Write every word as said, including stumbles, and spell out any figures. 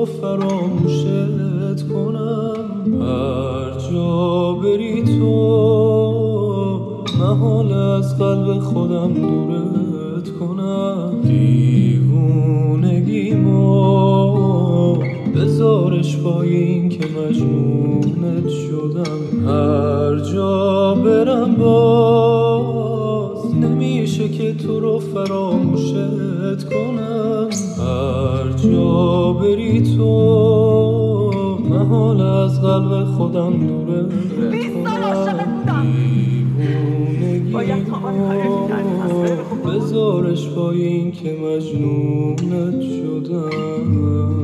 رو فراموشت کنم. هر جا بری تو محال از قلب خودم دورت کنم. دیوونگیمو بذارش با این که مجنونت شدم. هر جا برم باز نمیشه که تو رو فراموشت کنم. هر جا بری تو محال از قلب خودم دورت کنم. دیوونگیمو بذارش با این که مجنونت شدم.